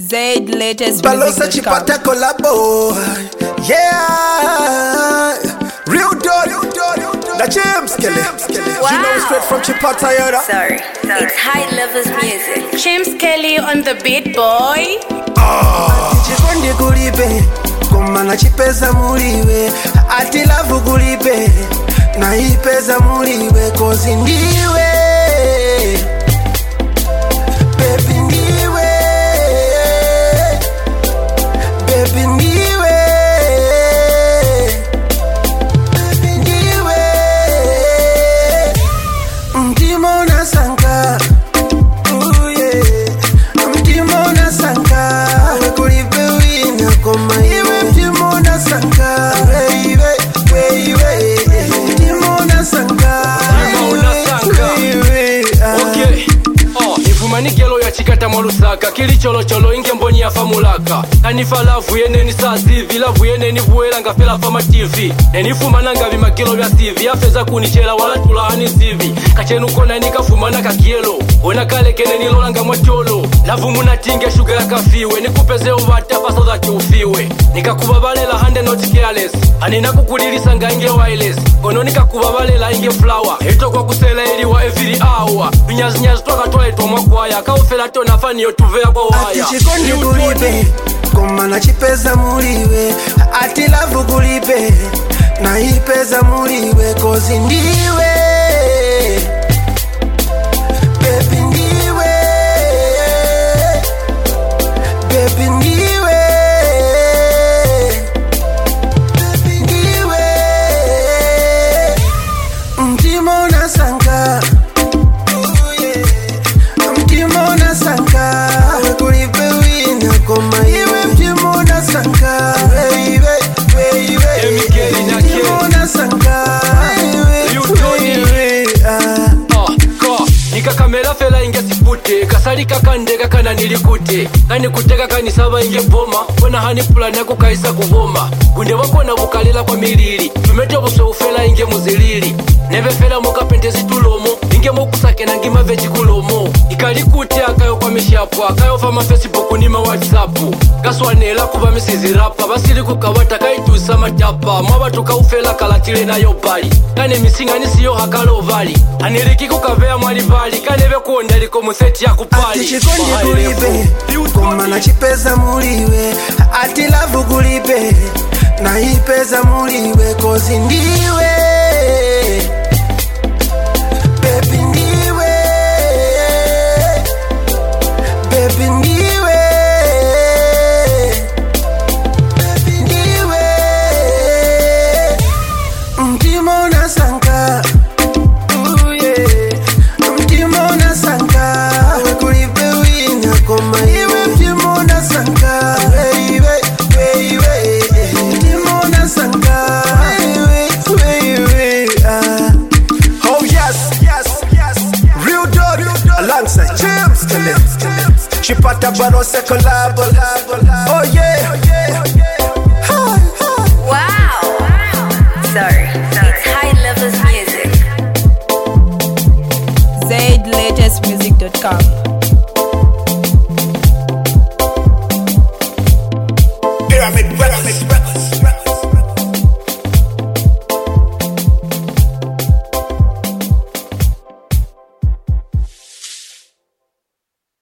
latest Balosa chipata collabo. Yeah. Real dope. The James Kelly. Wow. You know straight from Chipata Yoda. Sorry. It's high levels music. James Kelly on the beat, boy. Chikonde kulibe koma na chipeza muliwe ati love kulibe na ipeza muliwe kozi ndiwe baby ndiwe baby ndiwe ndiwe mtimona sanka mtimona sanka Koma iwe mtimona sanka mtimona sanka Okay. Nifumani gelo ya chikata mwarusaka kili cholo cholo inge mboni ya famulaka Anifa lavu yene ni saa zivi lavu yene ni vuela nga fela fama TV Nenifumana nga vimagelo vya CV Afeza kunichela wala tulahani CV Kachenu kona nikafumana kakielo Wena kale kene nilola nga mwacholo Lavu muna tinge shuga ya kafiwe Nikupeze uvata paso za chufiwe Nikakubabalela hande not careless Anina kukulilisa nga inge wireless Kono nikakubabalela inge flower Hito kwa kusela ili wa every hour Binyazi toka toa ito mwakwaya Kaufela tona fani yotuvea kwa waya Ati chikondi kulibe Koma na chipeza muliwe Ati love kulibe na ipeza muliwe kozi ndiwe baby ndiwe baby ndiwe baby ndiwe mtimona sanka mtimona sanka kulibe wina koma iwe mtimona sanka mtimona sanka Nikakamela fela inge sipute Kasari kakande kakana nilikute Kani kuteka kanisaba inge boma Wena hani pulani yako kaisa kuvoma Gunde wako na bukalila kwa milili Tumetio buso ufela inge muzilili Neve fela moka pentezi tulomo Inge mokusake na ngima veji kulomo Ikalikute akayo kwa mishapu Akayo fama Facebook nima WhatsApp Kaswanela kuba misizi rapa Basili kukawata kaitusa matapa Mwaba tuka ufela kalatile na yobali Kane misinga nisiyo hakalo vali Aniriki kukavea mwali vali Kaneve kuonda liko museti ya kupali Ati chikondi kulibe Koma na chipeza muliwe Ati love kulibe na ipeza muliwe kozi ndiwe baby ndiwe baby ndiwe baby ndiwe mtimona sanka mtimona sanka kulibe wina koma iwe mtimona sanka mtimona sanka oh yes real dope alongside James Kelly Chipata Barose collab oh yeah